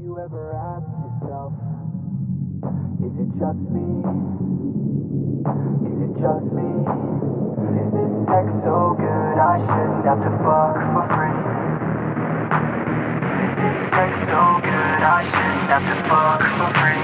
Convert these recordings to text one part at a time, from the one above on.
you ever ask yourself, is it just me? Is it just me? Is this sex so good I shouldn't have to fuck for free? Is this sex so good I shouldn't have to fuck for free?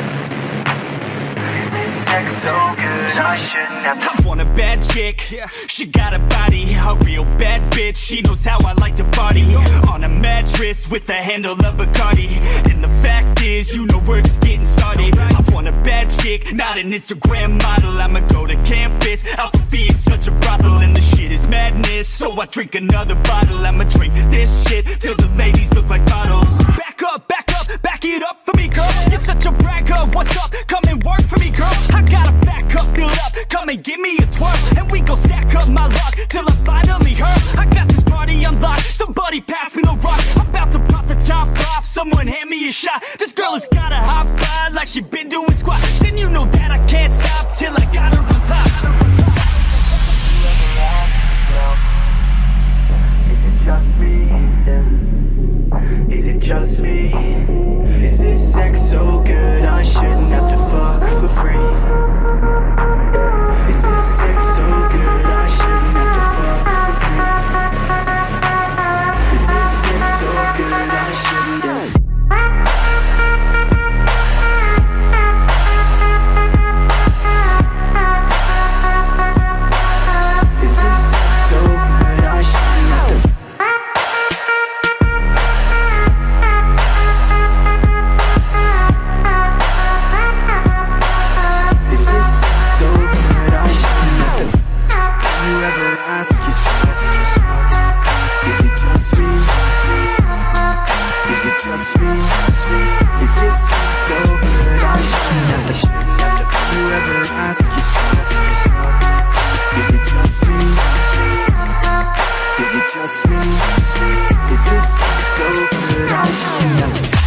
Is this sex so good I shouldn't have to... I want a bad chick, she got a body, a real bad bitch. She knows how I like to party, on a mattress with the handle of Bacardi. And the fact is, you know we're just getting started. I want a bad chick, not an Instagram model. I'ma go to campus, Alpha Phi is such a brothel. And the shit is madness, so I drink another bottle. I'ma drink this shit till the ladies look like bottles. Back up, back it up for me, girl. You're such a bragger, what's up? Come and work for me, girl. I got a fat cup filled up, come and give me a twerk, and we gon' stack up my luck till I finally hurt. I got this party unlocked, somebody pass me the rock. I'm about to pop the top off, someone hand me a shot. This girl has got a hot vibe like she been doing squats. And you know that I can't stop till I got her on top. Is it just me? Is it just me? Is this sex so good I shouldn't have to fuck for free? Is this sex so good I shouldn't have to fuck for free? Is this sex so good I shouldn't have... Is this sex so good I shouldn't have to... Is this sex so good I shouldn't have to... You ever ask yourself, is it just me? Is it just me? Is this sex so good I shouldn't have to... You ever ask yourself, is it just me? Is it just me? Is this sex so good I shouldn't have to...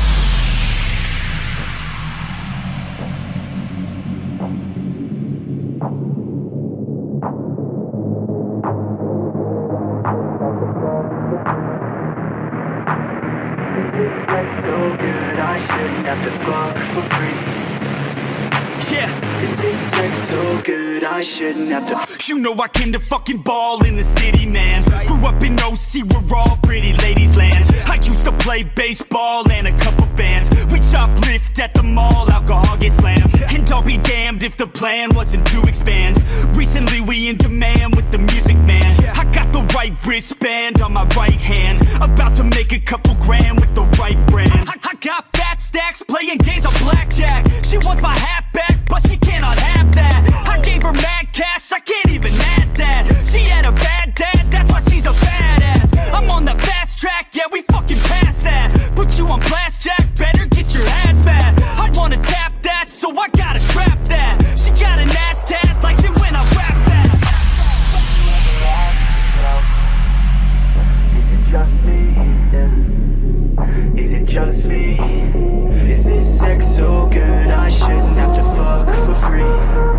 So good I shouldn't have to fuck for free. Yeah. Is this sex so good I shouldn't have to... You know I came to fucking ball in the city, man. Grew up in OC where all pretty ladies land. I used to play baseball and a couple bands. We shoplift at the mall, alcohol gets slammed. And I'll be damned if the plan wasn't to expand. Recently we in demand with the music, man. I got the right wristband on my right hand, about to make a couple grand with the right brand. I got fat stacks playing games on blackjack. She wants my hat back, but she cannot have that. I gave her mad cash, I can't even add that. She had a bad dad, that's why she's a badass. I'm on the fast track, yeah, we fucking passed that. Put you on blast, Jack, better get your ass back. I wanna tap that, so I gotta trap that. She got an ass tat, likes it when I rap that. Is it just me? Is it just me? Is this sex so good I shouldn't have to fuck for free?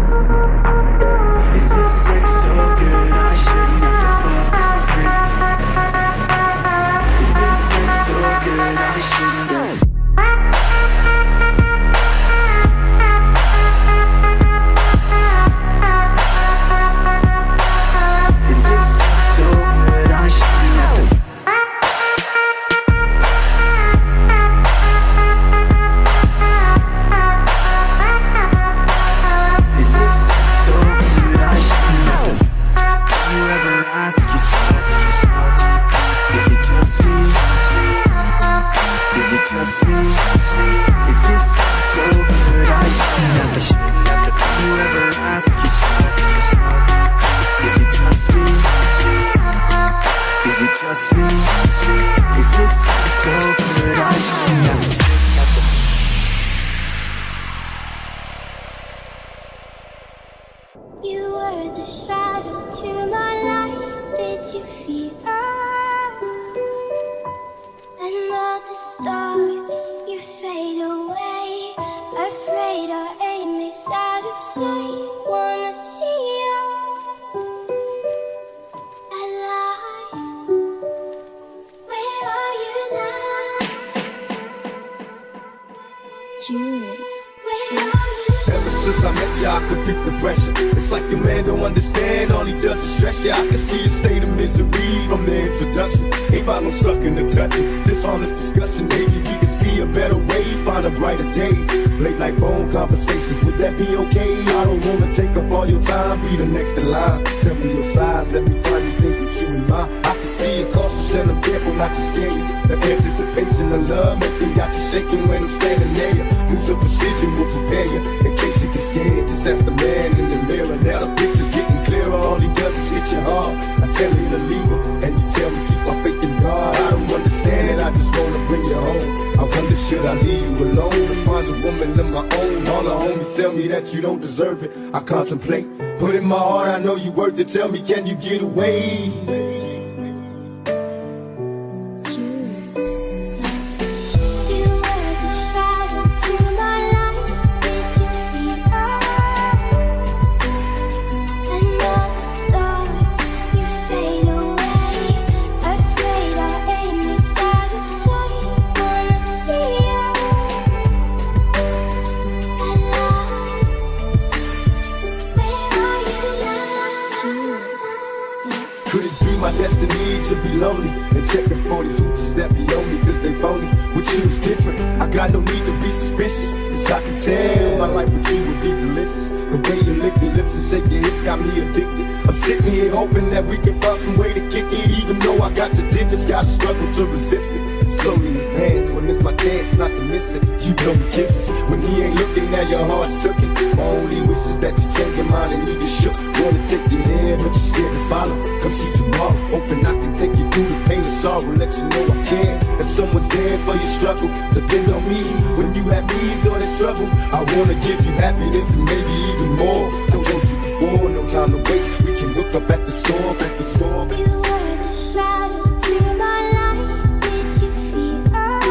Is this sex so good I shouldn't have to fuck for free? Is this sex so good I shouldn't have... Is this sex so good I shouldn't have to... Is this sex so good I shouldn't have to... You ever ask yourself, is it just me? Is it just me? Is this sex so good I shouldn't have to... You ever ask yourself, is it just me? Is it just me? Is this sex so good I shouldn't have to... You were the shadow to my light. Did you feel us? Another star, you fade away. Afraid our aim is out of sight. Wanna see us alive. Where are you now? Ever since I met you, I could beat the pressure. It's like your man don't understand, all he does is stress you. I can see your state of misery from the introduction. Ain't about no sucking or touching, this honest discussion. Maybe we can see a better way, find a brighter day. Late night phone conversations, would that be okay? I don't wanna take up all your time, be the next in line. Tell me your size, let me find the things that you in mind. I can see you're cautious and I'm careful not to scare you. The anticipation of love make me got you shaking when I'm standing near you. Lose a precision will prepare you in case you get scared. Just ask the man in the mirror. Now the picture's getting clearer. All he does is hit you hard. I tell you to leave him, and you tell me keep my faith in God. I don't understand, I just wanna bring you home. I wonder should I leave you alone and find a woman of my own. All the homies tell me that you don't deserve it. I contemplate, but in my heart I know you worth it. Tell me, can you get away? To be lonely and checking for these hoochies that be on me cause they phony. With you it's different, I got no need to be suspicious, cause I can tell my life with you would be delicious. The way you lick your lips and shake your hips got me addicted. I'm sitting here hoping that we can find some way to kick it. Even though I got your digits, gotta struggle to resist it. Slowly advance when it's my chance not to miss it. You blow me kisses when he ain't looking, now your heart's took it. My only wish is that you change your mind and you get shook. Wanna take you there, but you're scared to follow. Come see tomorrow, hoping I can take you through the pain and sorrow. Let you know I care, and someone's there for your struggle. Depend on me when you have needs or there's trouble. I wanna give you happiness and maybe even more. Don't hold you before, no time to waste. We can look up at the storm, at the storm. You were the shadow to my light. Did you feel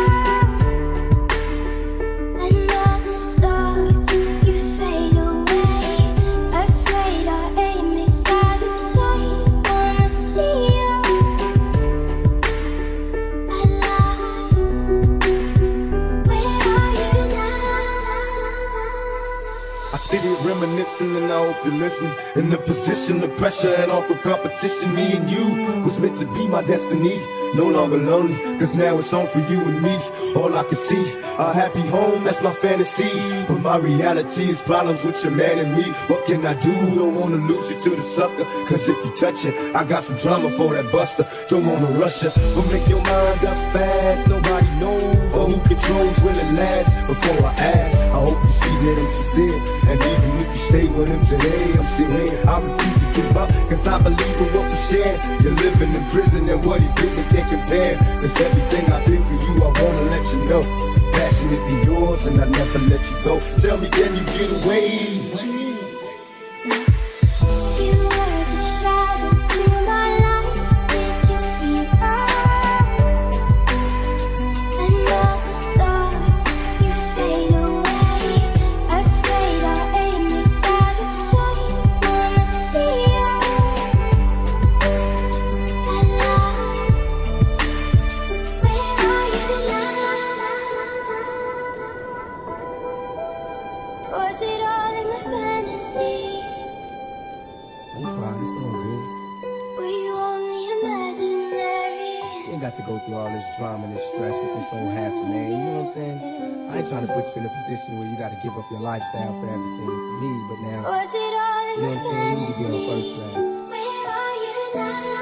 another star? You fade away. Afraid our aim is out of sight. Wanna see you alive. Where are you now? I sit here reminiscing and I hope you're listening. In the position of pressure and awkward competition, me and you was meant to be my destiny. No longer lonely, cause now it's on for you and me. All I can see, a happy home, that's my fantasy. But my reality is problems with your man and me. What can I do? Don't wanna lose you to the sucker, cause if you touch it, I got some drama for that buster. Don't wanna rush you, but make your mind up fast. Nobody knows, or who controls when it lasts. Before I ask, I hope you see that I'm sincere. And even if you stay with him today, I'm still here. I refuse to give up, cause I believe in what we share. You're living in prison and what he's giving can't compare. Cause everything I feel for you, I wanna let you know. Passionately yours and I never let you go. Tell me, can you get away? You were the shadow to my light. Did you feel another star? You fade away. Afraid our aim is out of sight. Wanna see you alive. Where are you now? Was it all in my fantasy? Don't cry, it's all good. Were you only imaginary? You ain't got to go through all this drama and this stress with this old half man, you know what I'm saying? I ain't trying to put you in a position where you gotta give up your lifestyle for everything for me, but now, Was it all in you know my what I'm saying? You need to be fantasy? on first class. Where are you now?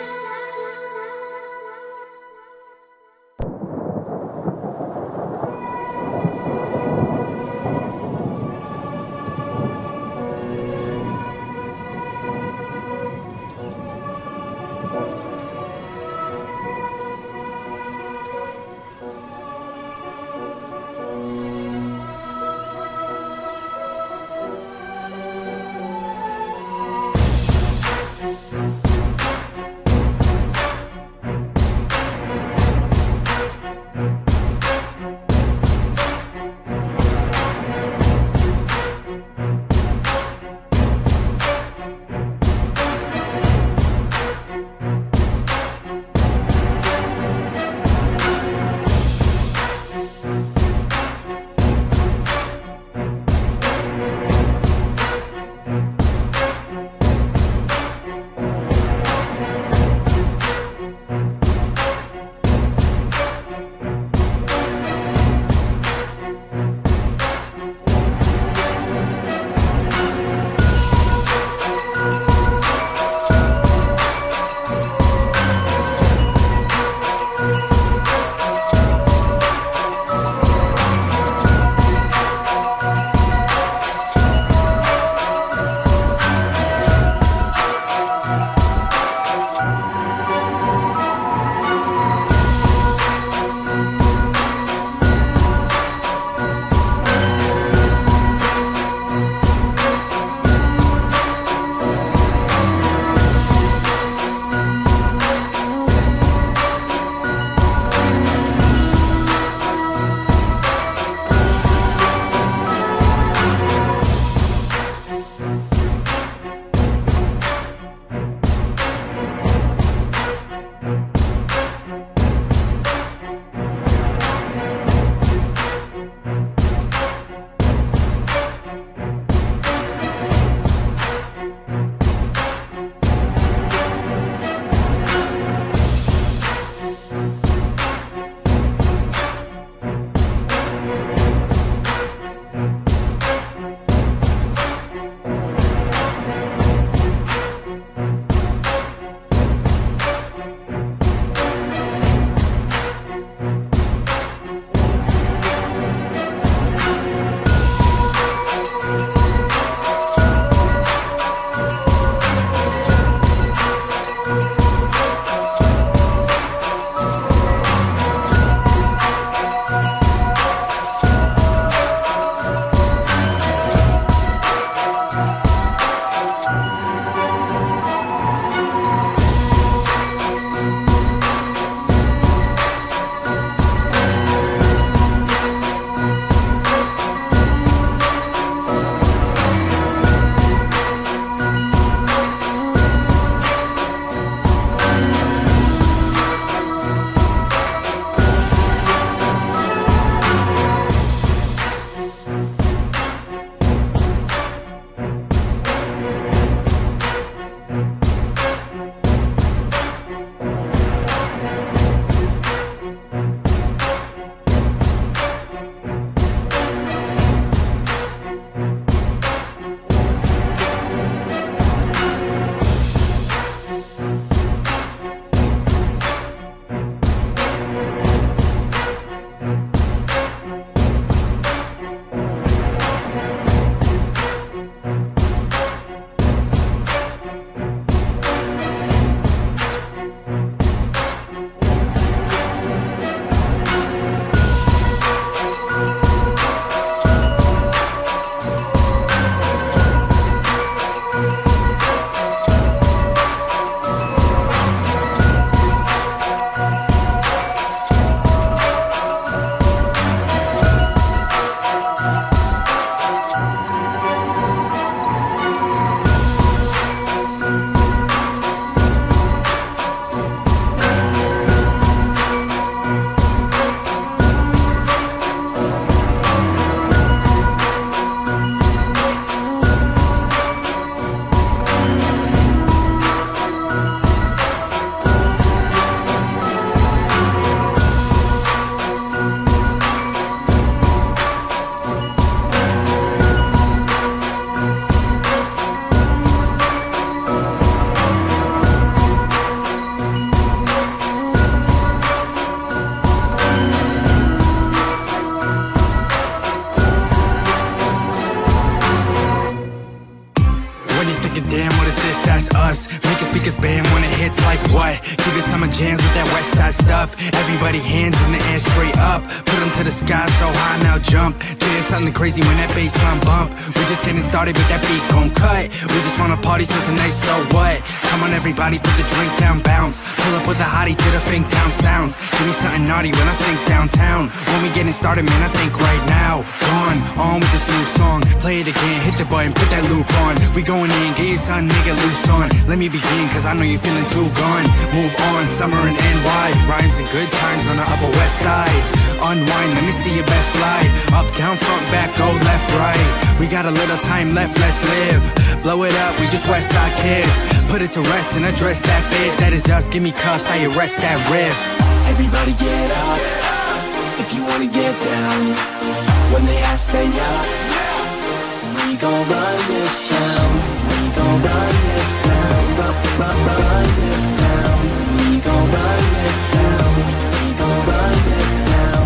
give it some jams with that west side stuff. Everybody hands in the air straight up, put them to the sky so high, now jump. There's something crazy when that bassline bump. We just getting started with that beat gon' cut. We just wanna party so tonight, so what? Come on everybody, put the drink down, bounce. Pull up with a hottie to the Fink Town sounds. Give me something naughty when I sink downtown. When we getting started, man, I think right now. Gone, on with this new song. Play it again, hit the button, put that loop on. We going in, get your son, nigga, loose on. Let me begin, cause I know you're feeling too gone. Move on, summer in NY. Rhymes and good times on the Upper West Side. Unwind, let me see your best slide. Up, down, front, back, go left, right. We got a little time left, let's live. Blow it up, we just West Side kids. Put it to rest and address that biz. That is us, give me cuffs, I arrest that riff. Everybody get up, if you wanna get down. When they ask, say up. We gon' run this town. We gon' run this town. Run this town. We gon' run this town. We gon' run this town.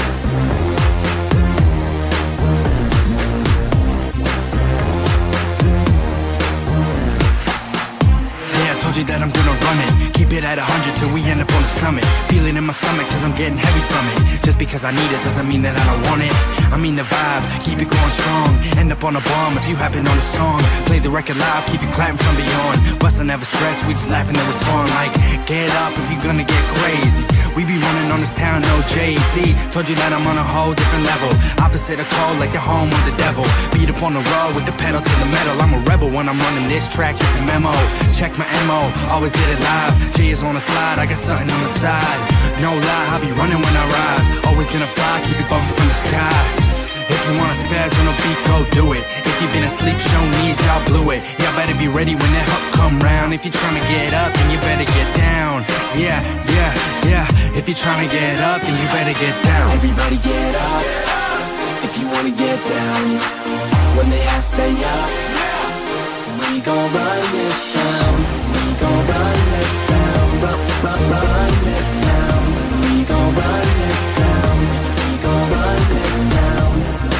Yeah, I told you that I'm gonna run it. Keep it at 100 till we end up on the summit. Feel it in my stomach cause I'm getting heavy from it. Just because I need it doesn't mean that I don't want it. I mean the vibe, keep it going strong. End up on a bomb if you happen on a song. Play the record live, keep it clapping from beyond. Bustin' never stress, we just laughing and respond like, get up if you gonna get crazy. We be running on this town, no Jay-Z. Told you that I'm on a whole different level. Opposite of cold like the home of the devil. Beat up on the road with the pedal to the metal. I'm a rebel when I'm running this track, get the memo. Check my MO, always get it live. Jay is on the slide, I got something on the side. No lie, I'll be running when I rise. Always gonna fly, keep it bumping from the sky. If you wanna spaz on a beat, go do it. If you been asleep, show knees, y'all blew it. Y'all better be ready when that hook come round. If you tryna get up, then you better get down. Yeah, yeah, yeah. If you tryna get up, then you better get down. Everybody get up, if you wanna get down. When they ask, say up. We gon' run this town. We gon' run this town. Run this town. We gon' run this town. We gon' run this town.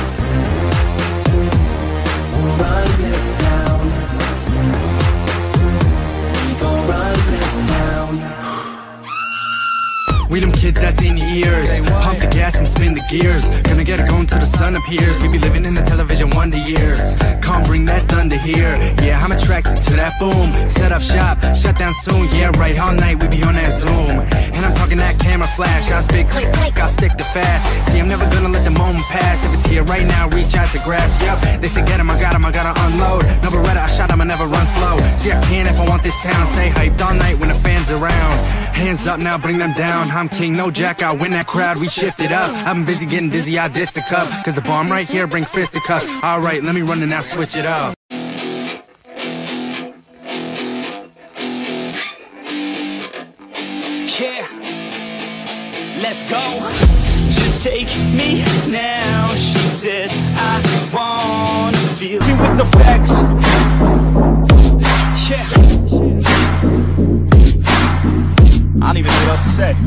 Run this town. We gon' run this town. We them kids that's in ears. Pump the gas and spin the gears. Gonna get it going till the sun appears. We be living in the television wonder years. Come bring that thunder here. Yeah, I'm attracted to that boom. Set up shop, shut down soon. Yeah, right, all night we be on that Zoom. And I'm talking that camera flash. I big click, click, I stick to fast. See, I'm never gonna let the moment pass. If it's here right now, reach out to grass. Yup, they say get him, I got him, I gotta unload. No Beretta, I shot him, I never run slow. See, I can if I want this town. Stay hyped all night when the fans around. Hands up now, bring them down. I'm king, no jack, I win that crowd, we shift it up. I've been busy getting dizzy, I dish the cup. Cause the bomb right here, bring fisticuffs. Alright, let me run and now switch it up. Yeah, let's go. Just take me now. She said I wanna feel you with the facts. Yeah, I don't even know what else to say.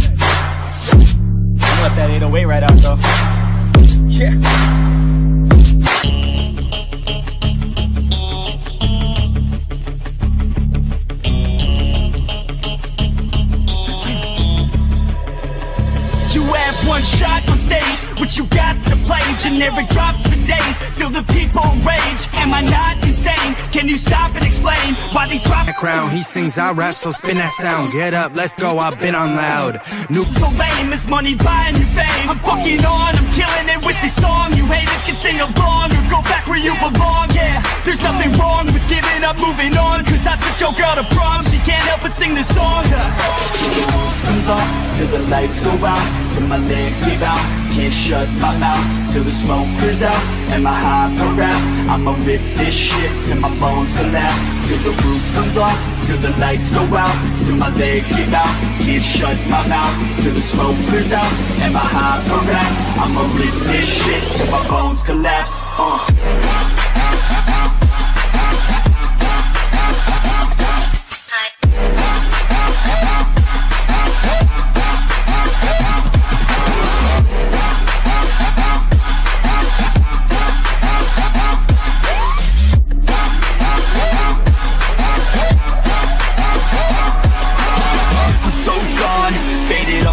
I'll let that 808 right out though. Yeah. You have one shot on stage, what you got to play? Generic drops for days, still the people rage. Am I not insane? Can you stop and explain why these drops? That crown, he sings, I rap, so spin that sound. Get up, let's go, I've been on loud. New so lame, is money buying you fame? I'm fucking on, I'm killing it with this song. You haters can sing along or go back where you belong. Yeah, there's nothing wrong with giving up, moving on. Cause I took your girl to prom, she can't help but sing this song. Comes off till the lights go out, till my legs give out. Can't shut my mouth till the smoke clears out. And my high harass, I'ma rip this shit till my bones collapse. Till the roof comes off, till the lights go out, till my legs give out. Can't shut my mouth till the smoke clears out. And my high harass, I'ma rip this shit till my bones collapse.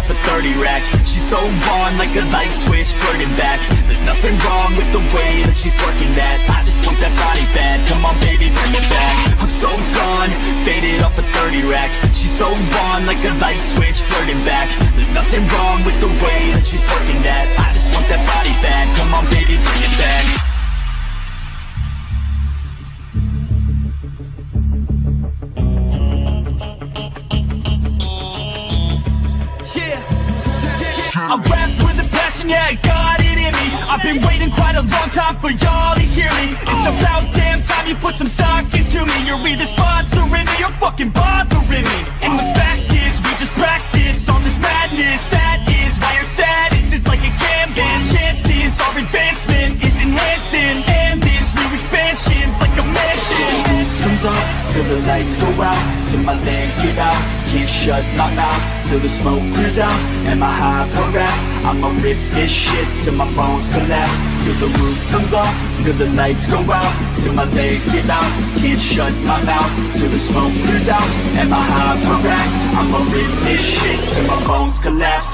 a 30 rack. She's so on like a light switch, flirting back. There's nothing wrong with the way that she's working that. I just want that body bad, come on baby, bring it back. I'm so gone, faded off a 30 rack. She's so on like a light switch, flirting back. There's nothing wrong with the way that she's working that. I just want that body bad, come on baby, bring it back. I rap with a passion, yeah, I got it in me. I've been waiting quite a long time for y'all to hear me. It's about damn time you put some stock into me. You're either sponsoring me or fucking bothering me. And the fact is, we just practice on this madness. That is why our status is like a canvas. Chances our advancement is enhancing, and this new expansion's like a mansion. Comes up till the lights go out, till my legs give out. Can't shut my mouth till the smoke clears out. And my high progress, I'ma rip this shit till my bones collapse. Till the roof comes off, till the lights go out, till my legs give out. Can't shut my mouth till the smoke clears out. And my high progress, I'ma rip this shit till my bones collapse.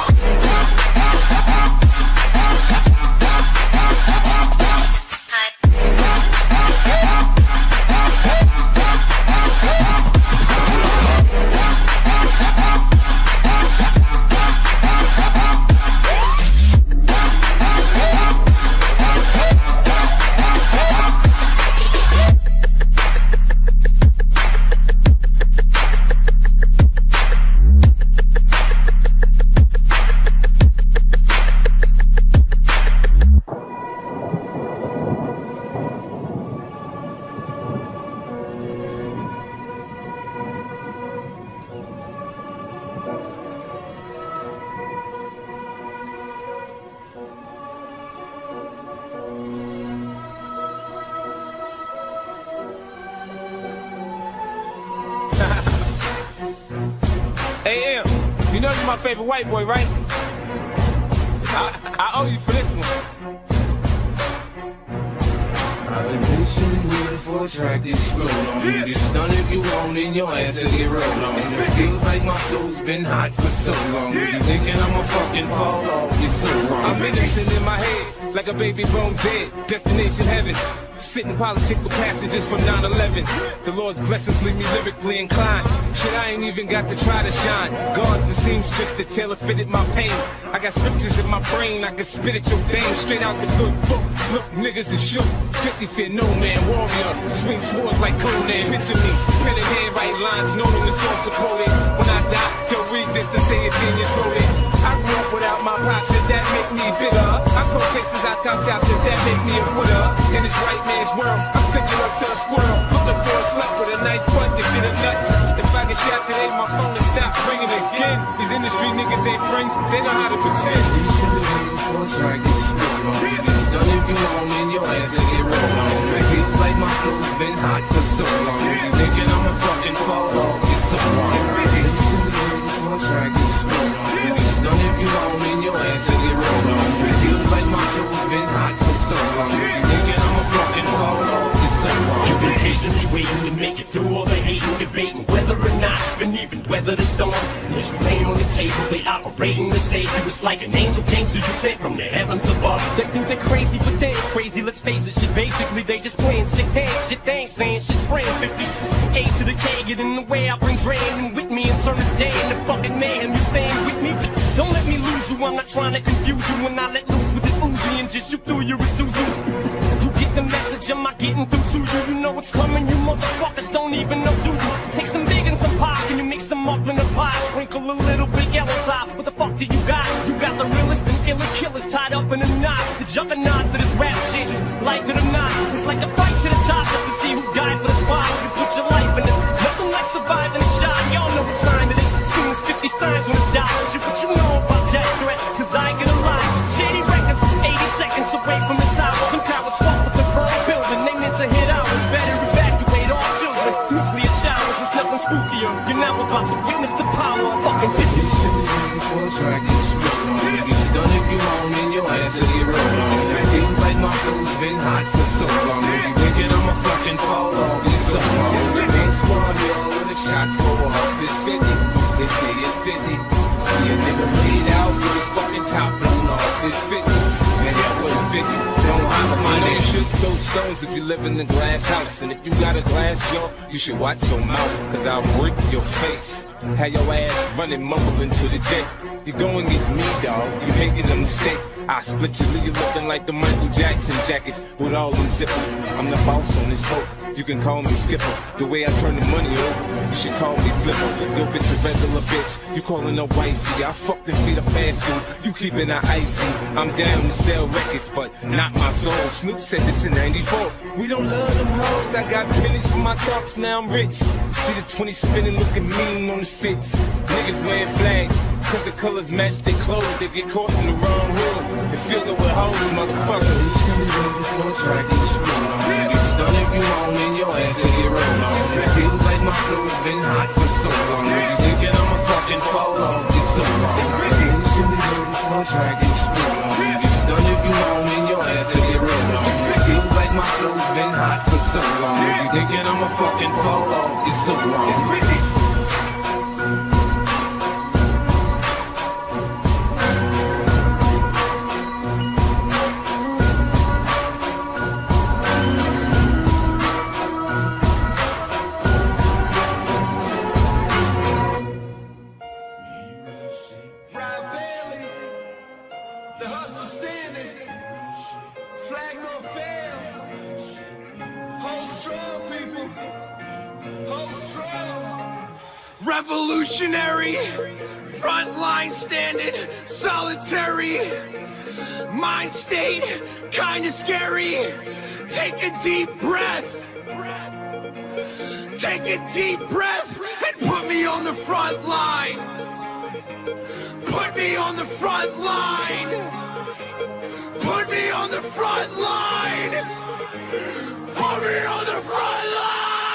Hey, M, you know you're my favorite white boy, right? I owe you for this one. I've been patiently waiting for a track to explode on you. Get stunned if you want, and your ass will get rolled on. It feels like my flow's been hot for so long. You thinking I'ma fucking fall off, you're so wrong. I'm innocent in my head, like a baby bone dead. Destination heaven. Sitting politic with passengers from 9/11. The Lord's blessings leave me lyrically inclined. Shit, I ain't even got to try to shine. Guards and seamstress that tailor fitted my pain. I got scriptures in my brain, I can spit at your dame. Straight out the good book. Look, niggas is shook. 50 feet, no man, warrior. Swing swords like Conan. Picture me, pen in hand, write lines, knowing the source supported. When I die, don't read this and say it's genius wrote it. I grew up without my pops, and that make me bitter. I call cases I copped out, does that make me a quitter? In this right man's world, I'm sinking up to a squirrel. Looking for a slut with a nice butt to get a nut. If I get shot today, my phone will stop ringing again. These industry niggas ain't friends, they know how to pretend. Track to explode on you. Get stunned if you want, and your ass will get rolled on. It feels like my flow's been hot for so long. You thinking I'ma fucking fall off, you're so wrong. Track to explode on you. Get stunned if you want, and your ass will get rolled on. It feels like my flow's been hot for so long. You thinking I'ma fucking fall off, you're so wrong. You've been patiently waiting to make it through all the hate and debating whether or not you can even weather the storm. As you lay on the table, they operating to save you. It's like an angel came to you sent from the heavens above. They think they're crazy, but they ain't crazy. Let's face it, shit. Basically, they just playing sick hands. Shit, they ain't saying shit. Spraying 50s. A to the K, get in the way. I bring Dre in with me and turn this day into fucking mayhem. You staying with me? Don't let me lose you. I'm not trying to confuse you. When I let loose with this Uzi and just shoot through your Isuzu. You get the message, am I getting through to you? You know what's coming, you motherfuckers don't even know, do you? Take some big and some pop, and you mix them up in a pie. Sprinkle a little bit yellow top, what the fuck do you got? You got the realest and illest killers tied up in a knot. The juggernauts of this rap shit, like it or not. It's like a fight to the top just to see who died for the spot. You put your life in this, nothing like surviving a shot. Y'all know what time it is, soon as 50 signs when it's dollars. You what you know about that threat, cause I ain't gonna lie. Shady Records is 80 seconds away from the top. Some cowards fuck with the burn building, they meant to hit ours. Better evacuate all children, nuclear showers, it's nothing spookier. You're now about to witness the power of fucking 50. Track to explode on you. Get stunned if you want, and your ass will get rolled on. It feels like my flow's been hot for so long. You thinking I'ma fucking fall off, you're so wrong. The big squad here, when the shots go off, it's 50. They say it's 50. See a like a bleed out, with his fucking top blown off. It's 50, man, that was 50. Don't hop my name. Should throw stones if you live in a glass house. And if you got a glass jaw, you should watch your mouth, cause I'll break your face. Have your ass running, mumbling to the jet. You going against me, dawg, you making a mistake. I split you, leave you looking like the Michael Jackson jackets with all them zippers. I'm the boss on this boat, you can call me Skipper. The way I turn the money over, you should call me Flipper. Yo, bitch, a regular bitch, you calling her wifey. I fucked and feed her fast food, you keeping her icy. I'm down to sell records, but not my soul. Snoop said this in 94. We don't love them hoes, I got pennies for my thoughts, now I'm rich. See the 20 spinning, looking mean on the 6. Niggas wearing flags, cause the colors match their clothes. They get caught in the wrong hood and feel it with hoes, motherfucker. Track and spin on. You stun if you on in your ass and get rolled on. It feels like my flow's been hot for so long. You thinking I'ma fucking fall off? You're so wrong. Track and spin on. You stun if you on in your ass and get rolled on. It feels like my flow's been hot for so long. You thinking I'ma fucking fall off? You're so wrong. Revolutionary, front line standing, solitary, mind state, kinda scary. Take a deep breath, take a deep breath, and put me on the front line. Put me on the front line. Put me on the front line. Put me on the front line.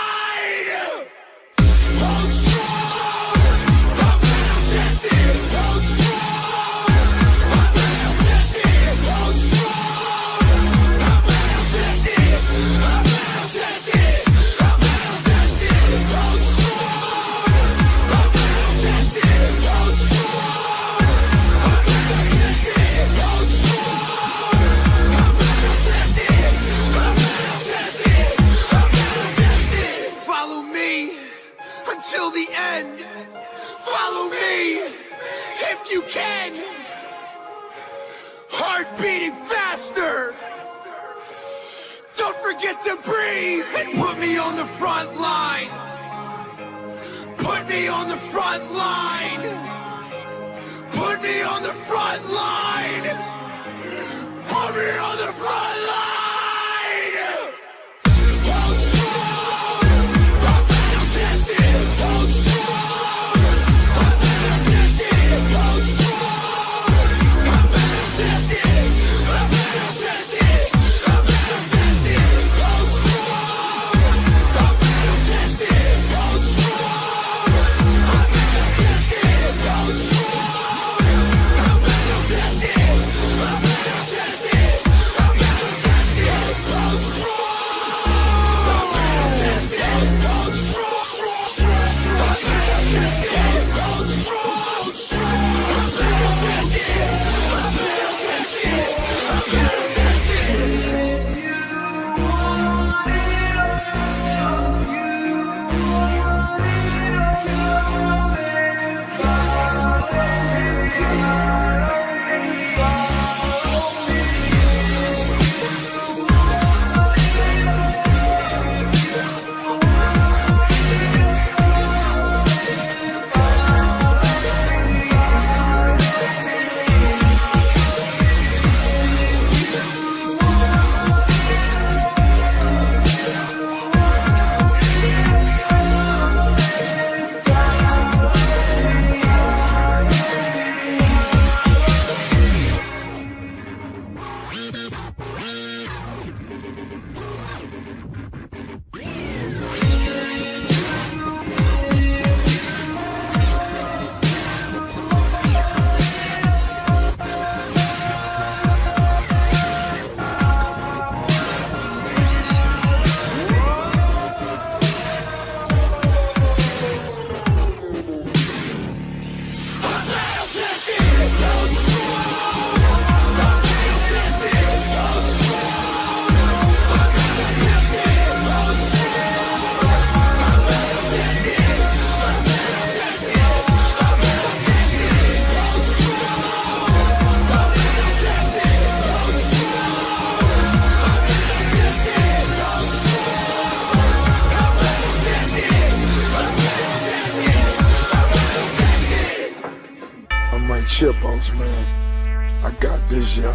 Till the end, follow me if you can. Heart beating faster. Don't forget to breathe and put me on the front line. Put me on the front line. Put me on the front line. Put me on the front line. Bronx, man. I got this, yeah.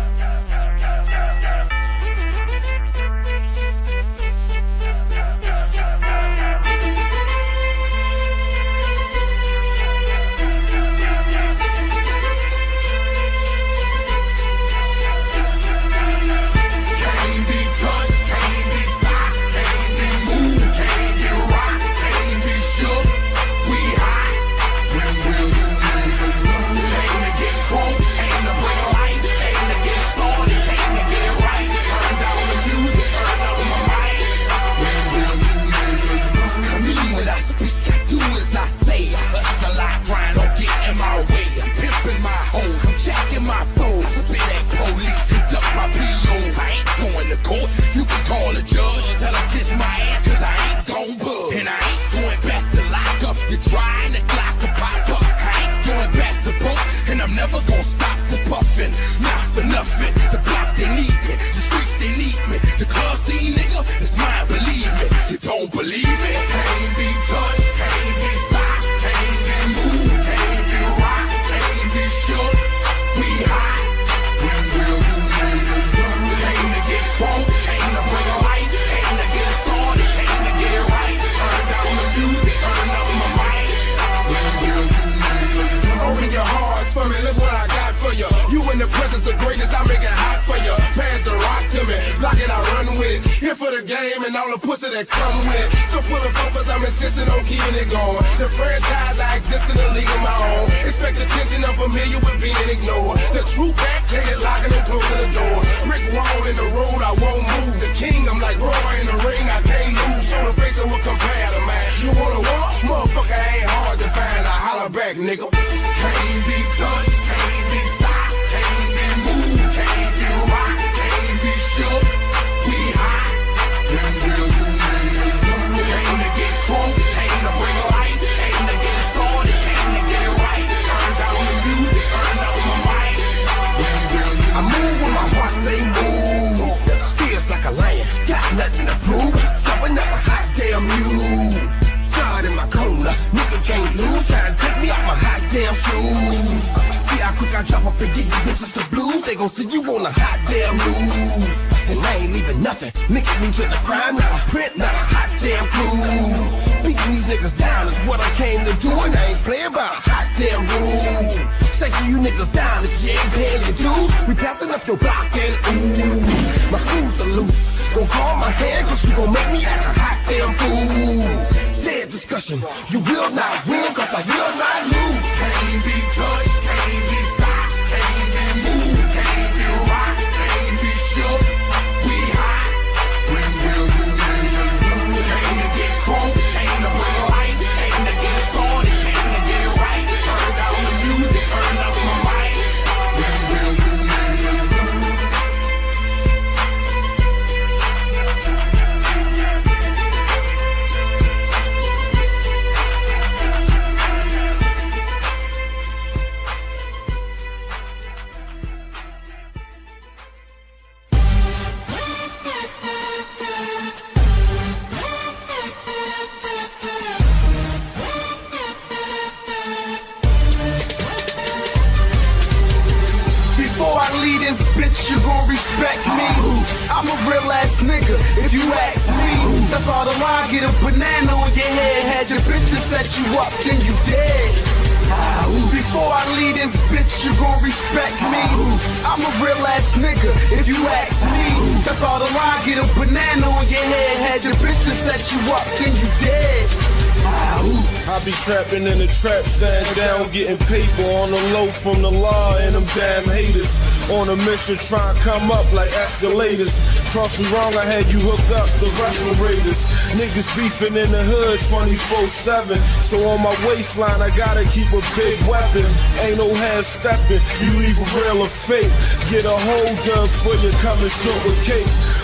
You will not win, cause I will not lose. Can't be touched, can't be stopped, can't be moved, can't be rocked, can't be shook. We hot. When will you niggas lose? Came to get crunk, came to bring life, came to get started, came to get right. Turn down the music, turn up my mic. When will you niggas lose? You gon' respect me. I'm a real ass nigga, if you ask me. That's all the line, get a banana on your head. Had your bitch to set you up, then you dead. Before I leave this bitch, you gon' respect me. I'm a real ass nigga, if you ask me. That's all the line, get a banana on your head. Had your bitch to set you up, then you dead. I be trapping in the trap, stand down, getting paper on the low from the law and them damn haters. On a mission, trying to come up like escalators. Cross me wrong, I had you hooked up, the respirators. Niggas beefing in the hood 24/7. So on my waistline, I gotta keep a big weapon. Ain't no half stepping, you either real or fake. Get a hold up for you coming short with cake.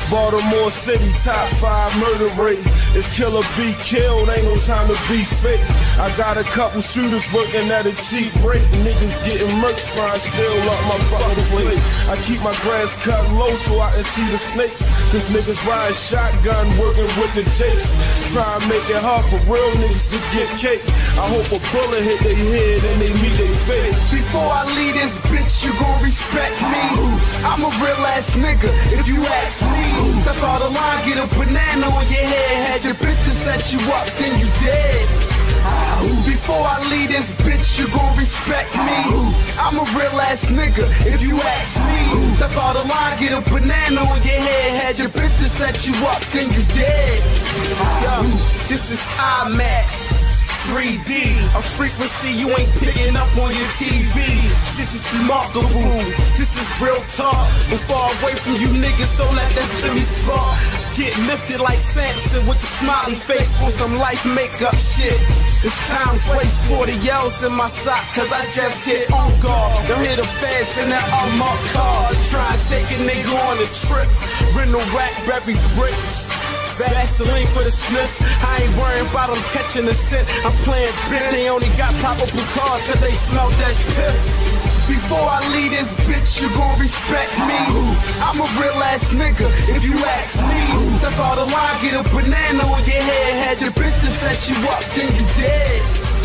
Baltimore City, top 5 murder rate. It's killer be killed, ain't no time to be fake. I got a couple shooters working at a cheap rate. Niggas getting murked, trying to steal up my fucking plate. I keep my grass cut low so I can see the snakes. Cause niggas ride shotgun working with the jakes. Try and make it hard for real niggas to get cake. I hope a bullet hit their head and they meet their fate. Before I leave this bitch, you gon' respect me. I'm a real ass nigga, if you ask me. That's all the line, get a banana on your head. Had your bitch to set you up, then you dead. Before I leave this bitch, you gon' respect me. I'm a real ass nigga, if you ask me. That's all the line, get a banana on your head. Had your bitch to set you up, then you dead. Yo, this is IMAX 3D, a frequency you ain't picking up on your TV. This is remarkable, this is real talk. I'm far away from you niggas, so let that semi spark. Get lifted like Samson with the smiley face on some life makeup shit. It's time's waste for the yells in my sock, cause I just hit on guard. Don't hit the fast in that unmarked car. Try and take a nigga on a trip. Rental rack, berry brick. Vaseline for the sniff. I ain't worrying about them catching the scent. I'm playing bitch. They only got probable cause cause they smell that piff. Before I leave this bitch, you gon' respect me. I'm a real ass nigga, if you ask me. That's all the line, get a banana on your head. Had your bitch to set you up, then you dead.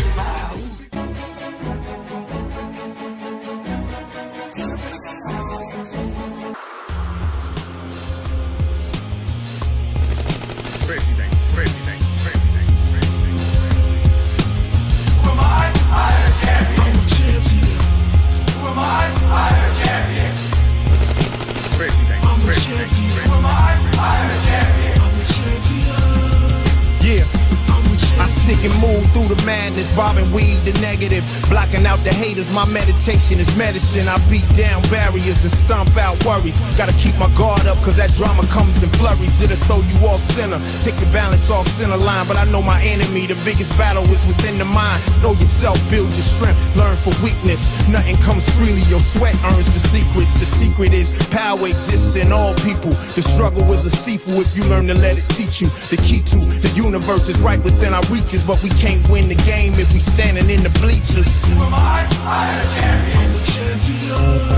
Move through the madness, bob and weave the negative, blocking out the haters. My meditation is medicine. I beat down barriers and stomp out worries. Gotta keep my guard up, cause that drama comes in flurries. It'll throw you off center, take your balance off center line. But I know my enemy, the biggest battle is within the mind. Know yourself, build your strength, learn for weakness. Nothing comes freely, your sweat earns the secrets. The secret is power exists in all people. The struggle is a seafood if you learn to let it teach you. The key to the universe is right within our reaches, but we can't win the game if we standing in the bleachers. Who am I? I am a champion. I'm a champion.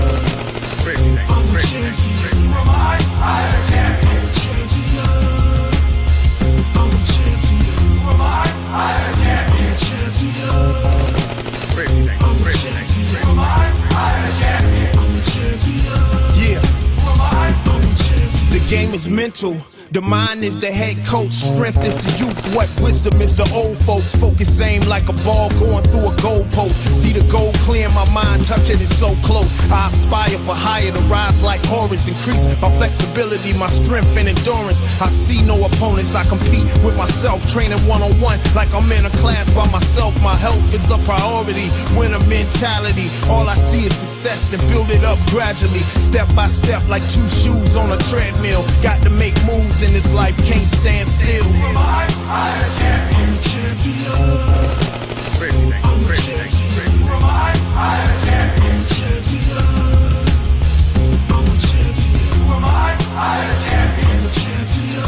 I'm a champion. Who am I? I am a champion. I'm a champion. I'm a champion. Who am I? I am a champion. I'm a champion. I'm a champion. Who am I? I am a champion. I'm a champion. Yeah. Who am I? I'm a champion. The game is mental. The mind is the head coach, strength is the youth, what wisdom is the old folks. Focus aim like a ball going through a goalpost. See the goal clear, my mind touch it, it's so close. I aspire for higher, to rise like Horus. Increase my flexibility, my strength and endurance. I see no opponents, I compete with myself. Training one-on-one like I'm in a class by myself. My health is a priority, winner mentality. All I see is success and build it up gradually. Step by step like two shoes on a treadmill. Got to make moves in this life, can't stand still. Who am I? I am a champion. I'm a champion. I'm a champion. Who am I? I am a champion. I'm a champion. I'm a champion. Who am I? I am a champion. I'm a champion.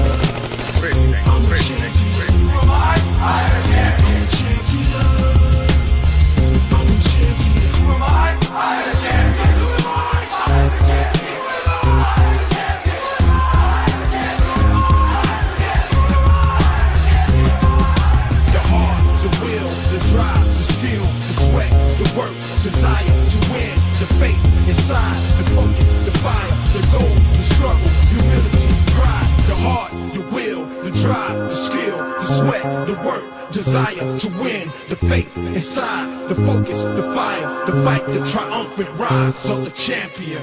I'm a champion. Who am I? I am a champion. I'm a champion. I'm a champion. Who am I? I am a champion. Who am I? I am a champion. Work, desire to win, the faith inside, the focus, the fire, the goal, the struggle, humility, pride, the heart, the will, the drive, the skill, the sweat, the work, desire to win, the faith inside, the focus, the fire, the fight, the triumphant rise of the champion.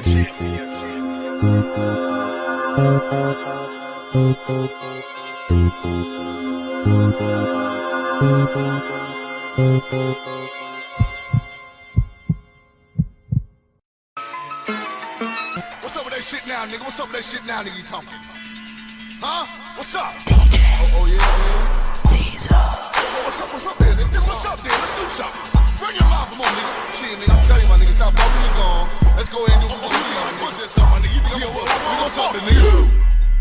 What's up with that shit now, nigga? What's up with that shit now, nigga? You talking? Huh? What's up? Oh yeah, yeah. Jesus. What's up there, nigga? What's up there? Let's do something. Bring your mouth more, nigga. Shit, nigga, I'm telling you, my nigga, stop bumping your gums. Let's go ahead and do what we're gonna do. What's this, my nigga? You think I'm gonna something, nigga?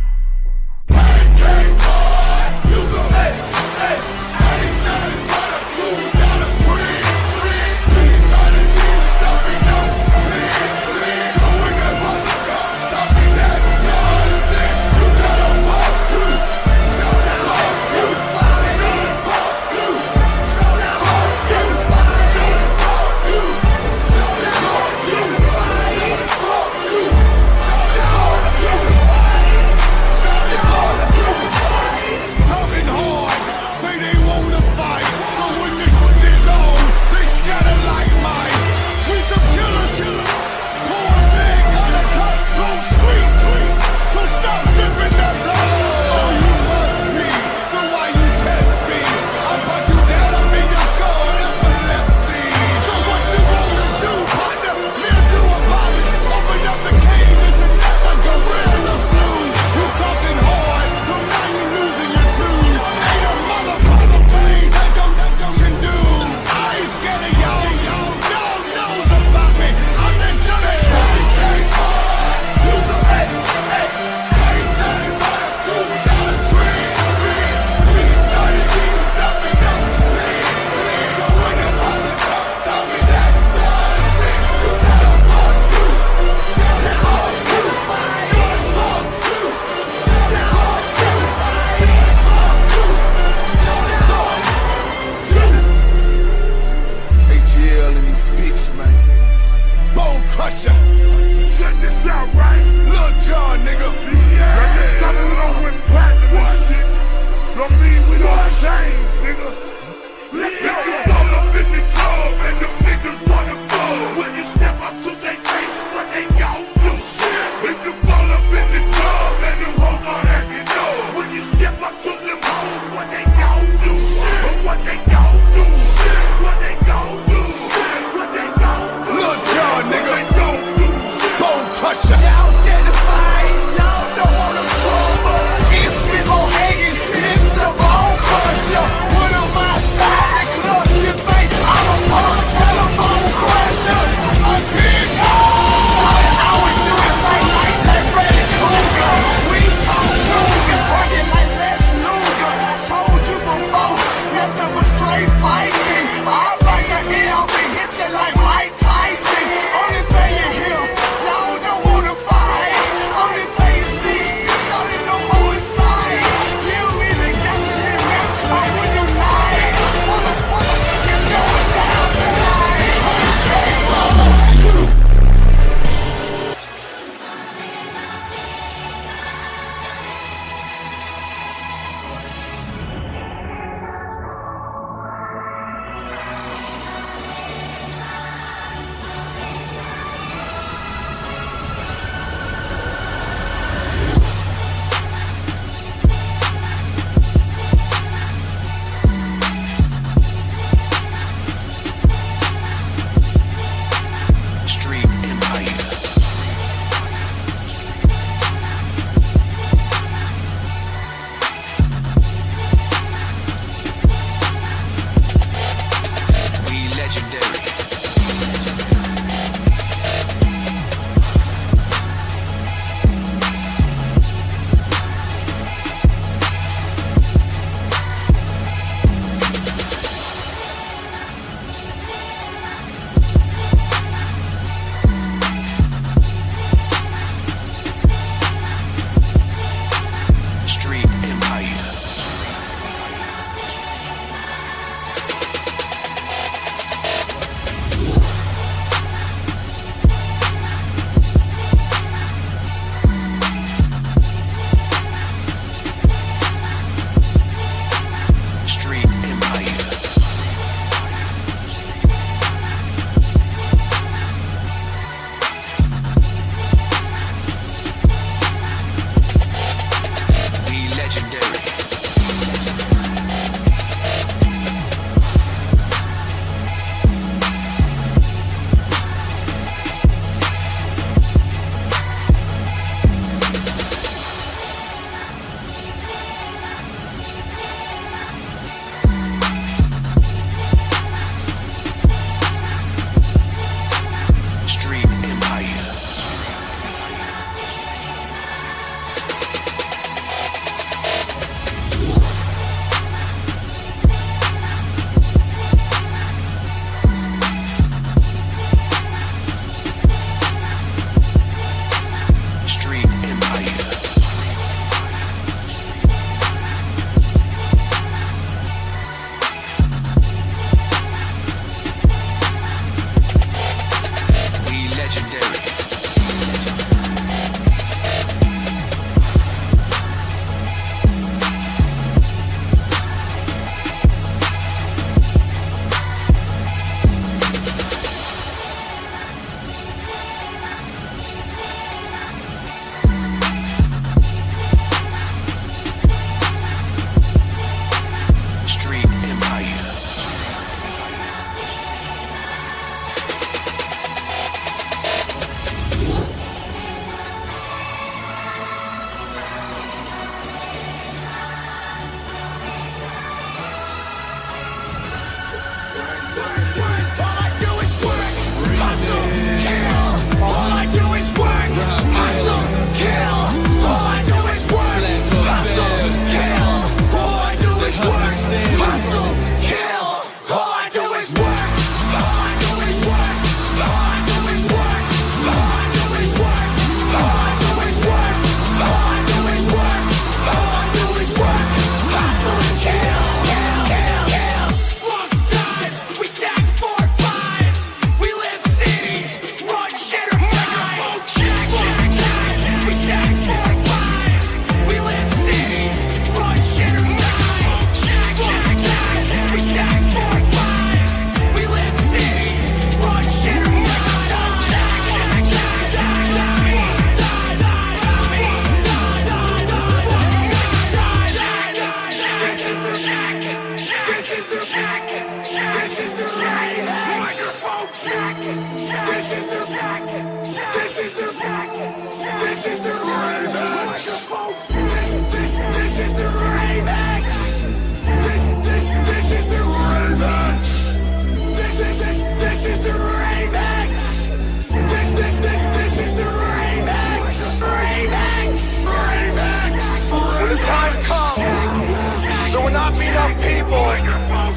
out, right? Lil Jon, nigga. Yeah. Now this couple don't win platinum and shit. Don't mean we don't change, nigga. Let's get the ball up in the club and the niggas wanna go. When you step up to their face, what they gon' do? Hit the ball up in the club and the hoes are acting low. When you step up to them hoes, what they gon' do? What they gon' do? What they gon' do? What they gon' do? Lil Jon, nigga. Bone Crusher. Y'all scared to fight, y'all don't wanna trouble. It's Big ol' Hagen, it's the Bone Crusher. What am I side? Club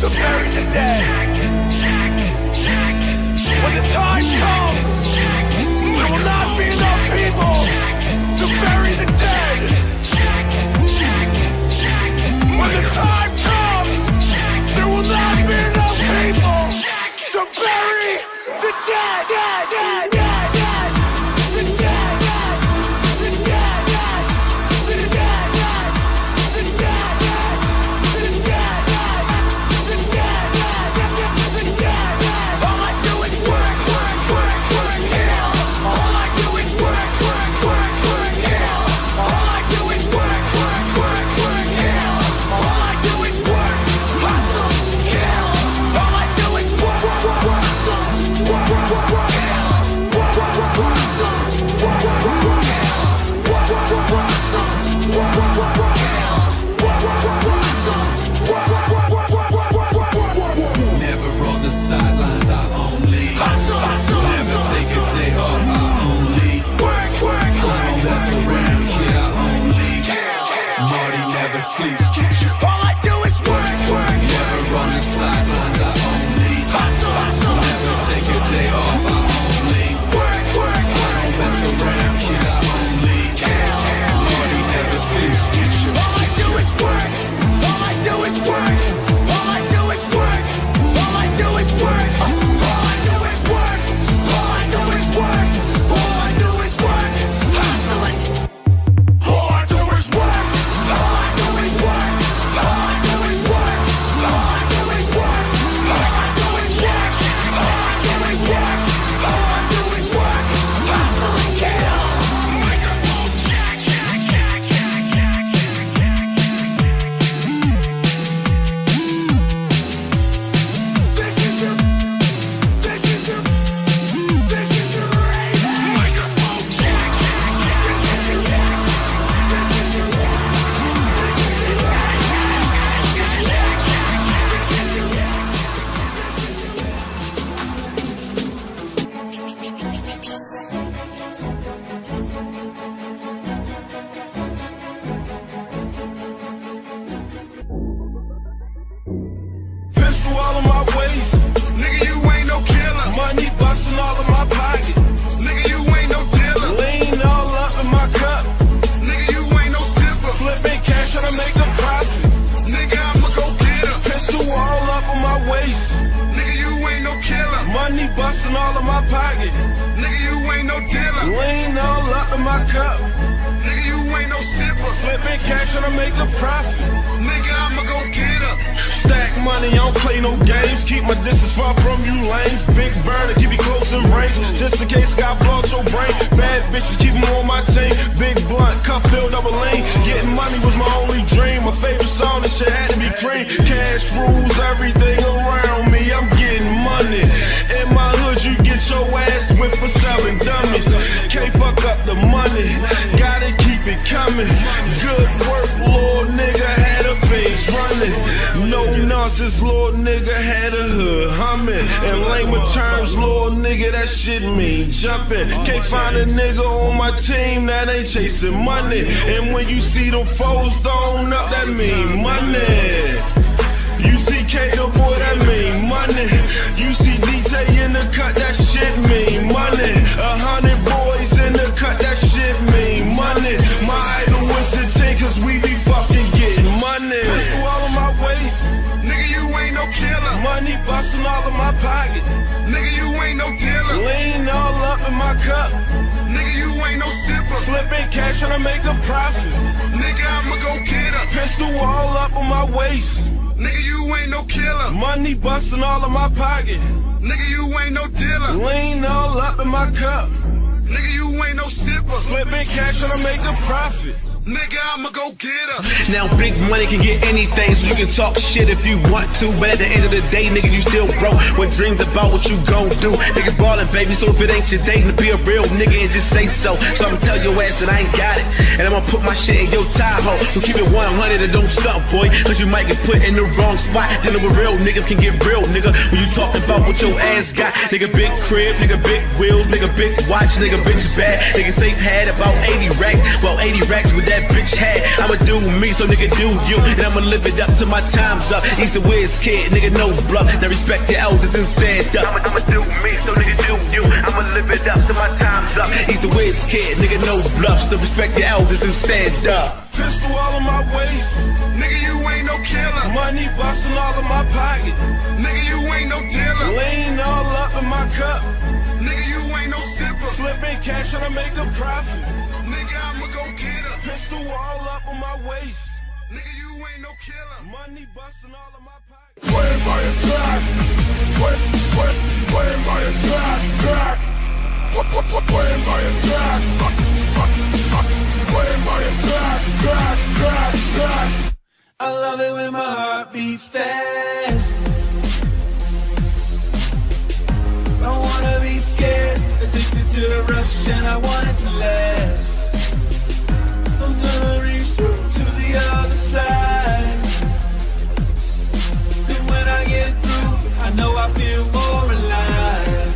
bury the dead. When the time comes, there will not be enough people to bury the dead. When the time comes, there will not be enough people to bury the dead. Never on the sidelines, I only never take a day off, I only I don't mess around, kid, I only Marty never sleeps. All I do is work. Never on the sidelines, I only never take a day off, I only I don't mess around, kid, I only Marty never sleeps. All I do is work. All I do is work. All I do is work. All I do is work. All I do is work. All I do is work. All I do is work. Hustling. All I do is work. All I do is work. All I do is work. All I do is work. All I do is work. All I do is work. All I do is work. Hustling, kill. Pistol all in my waist. Nigga, you ain't no killer. Money busting all in my pocket. Nigga, you ain't no dealer. Lean all up in my cup. Nigga, you ain't no sipper. Flipping cash trying to make a profit. Nigga, I'ma go get her. Pistol all up in my waist. Nigga, you ain't no killer. Money busting all in my pocket. Nigga, you ain't no dealer. Lean all up in my cup. Nigga, you ain't no sipper. Flipping cash trying to make a profit. Nigga, I'ma go get her. Stack money, I don't play no games. Keep my distance far from you lames. Big burner, keep you close in range. Just in case I blow out your brain. Bad bitches, keep them on my team. Big blunt, cup filled up a lane. Getting money was my only dream. My favorite song, this shit had to be cream. Cash rules everything around me. I'm getting money. In my hood, you get your ass whipped for selling dummies. Can't fuck up the money. Gotta keep it coming. Good work, Lord nigga had a face running. No nonsense, Lord nigga had a hood humming. In lamer terms, Lord nigga, that shit mean jumping. Can't find a nigga on my team that ain't chasing money. And when you see them foes thrown up, that mean money. You see Kato, boy, that mean money. You see DJ in the cut, that shit mean money. 100 boys in the cut, that shit mean money. My idol was the 10, cause we be fucking getting money. Pistol all in my waist. Nigga, you ain't no killer. Money busting all in my pocket. Nigga, you ain't no dealer. Lean all up in my cup. Nigga, you ain't no sipper. Flipping cash trying to make a profit. Nigga, I'ma go get her. Pistol all up on my waist. Nigga, you ain't no killer. Money busting all in my pocket. Nigga, you ain't no dealer. Lean all up in my cup. Nigga, you ain't no sipper. Flipping cash trying to make a profit. Nigga, I'ma go get her. Now big money can get anything, so you can talk shit if you want to, but at the end of the day, nigga, you still broke. What dreams about what you gon' do? Niggas ballin', baby, so if it ain't your day to be a real nigga and just say so. So I'ma tell your ass that I ain't got it, and I'ma put my shit in your tie hole. So keep it 100 and don't stop, boy, cause you might get put in the wrong spot. Dealing with real niggas can get real, nigga, when you talking about what your ass got. Nigga, big crib, nigga, big wheels, nigga, big watch, nigga, bitch bad. Nigga, safe had about 80 racks, well, 80 racks with that bitch had. I'ma do me, so nigga do you. And I'ma live it up till my time's up. He's the whiz kid, nigga no bluff. Now respect your elders and stand up. I'ma do me, so nigga do you. I'ma live it up till my time's up. He's the whiz kid, nigga no bluff. So respect your elders and stand up. Pistol all in my waist. Nigga, you ain't no killer. Money bustin' all in my pocket. Nigga, you ain't no dealer. Lean all up in my cup. Nigga, you ain't no sipper. Flipping cash tryna make a profit. Nigga, I'ma go get her. Pistol all up on my waist. Nigga, you ain't no killer. Money bustin' all in my pocket. Playing by a track. Playing by a track. Playing by a track. Playing by a track. I love it when my heart beats fast. I wanna be scared, addicted to the rush, and I want it to last. I'm gonna reach to the other side, and when I get through, I know I feel more alive.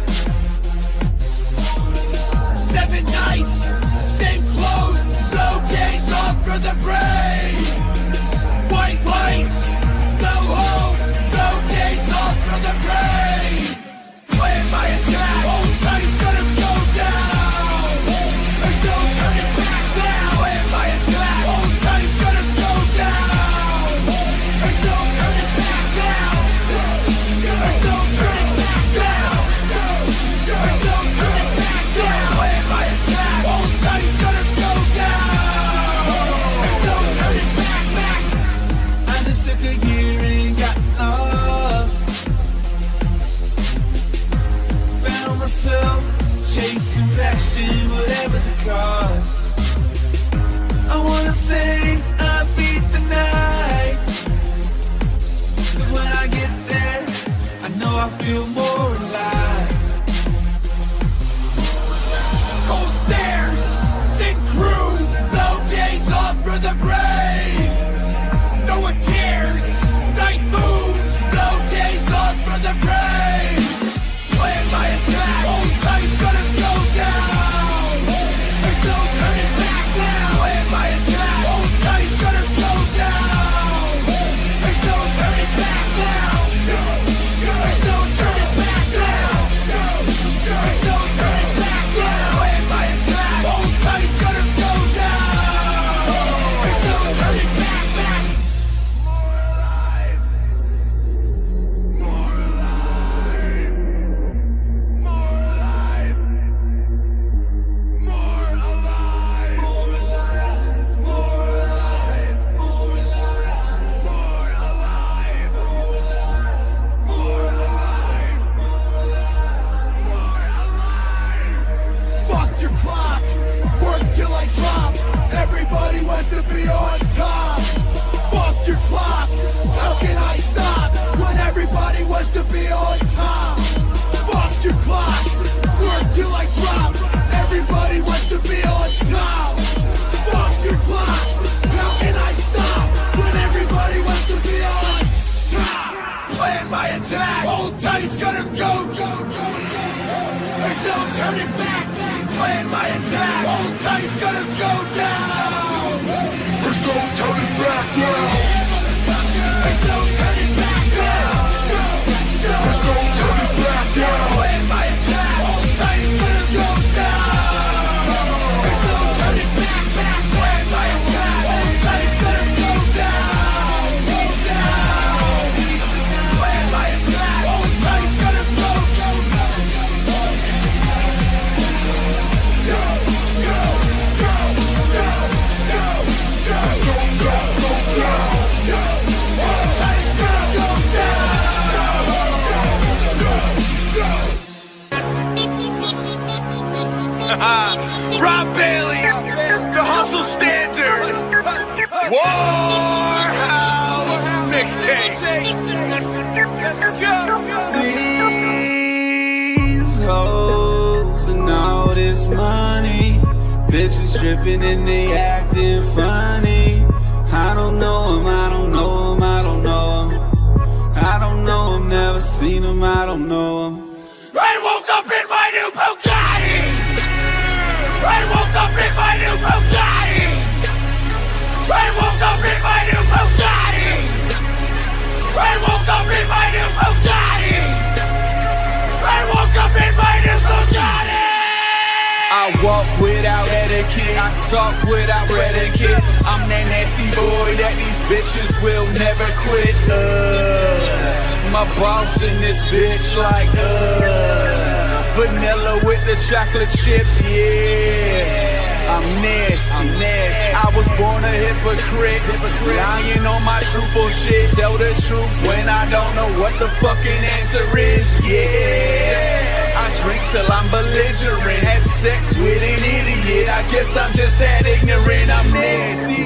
7 nights, same clothes, no days off for the brave. White lights, no home, no days off for the brave. Playing by a track, old time's gonna go down. There's no turning back now. Playing by a track, old time's gonna go down. There's no turning back now. There's no turning back now. There's no turning back now. Playing by a track, old time's gonna go down. There's no turning back. I just took a year and got lost. Found myself chasing passion, whatever the cost. I wanna say I beat the night, 'cause when I get there, I know I feel more alive. Cold stairs, thin crew, no days off for the brave. No one cares, night moon, no days off for the brave. Playing by a track, old time's gonna go down. There's no turning back now. Playing by a track, old time's gonna go down. There's no turning back now. There's no turning back now. There's no turning back now. Playing by a track, old time's gonna go down. There's no turning back. More alive. More alive. More alive. More alive. More alive. More alive. More alive. More alive. More alive. More alive. Fuck your clock. Work till I drop. Everybody wants to be on top. Fuck your clock. How can I stop when everybody wants to be on top? Fuck your clock. Work till I drop. Everybody wants to be on top. Fuck your clock. How can I stop when everybody wants to be on top? Playing my attack. Old time's gonna go. There's no turning back. Playing my attack. Old time's gonna go down. There's no turning back now. There's no turning back now. There's no turning back now. Playing my attack. Old time's gonna go down. There's no turning back. Playing my attack. Old time's gonna go down. Playing my attack. Old time's gonna go. Rob Bailey, the Hustle Standard, Warhouse Mixtape. These hoes and all this money, bitches tripping and they acting funny. I don't know them, I don't know them, I don't know them. I don't know them, never seen them, I don't know them. I woke up in my new Bugatti. I woke up in my new Bugatti. I woke up in my new Bugatti. I woke up in my new Bugatti. I woke up in my new Bugatti. I walk without etiquette, I talk without etiquette. I'm that nasty boy that these bitches will never quit. My boss in this bitch like vanilla with the chocolate chips, yeah. I'm nasty. I was born a hypocrite, lying on my truthful shit. Tell the truth when I don't know what the fucking answer is, yeah. I drink till I'm belligerent, had sex with an idiot. I guess I'm just that ignorant, I'm nasty.